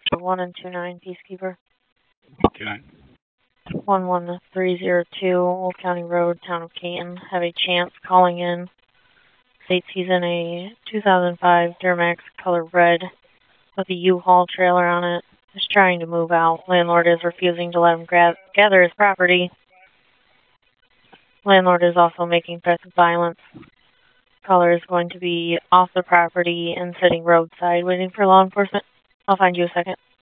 1 and 29 Peacekeeper. 29. 11302 Old County Road, Town of Canton. Have a chance calling in. States he's in a 2005 Duramax color red with a U-Haul trailer on it. Is trying to move out. Landlord is refusing to let him gather his property. Landlord is also making threats of violence. Caller is going to be off the property and sitting roadside waiting for law enforcement. I'll find you a second.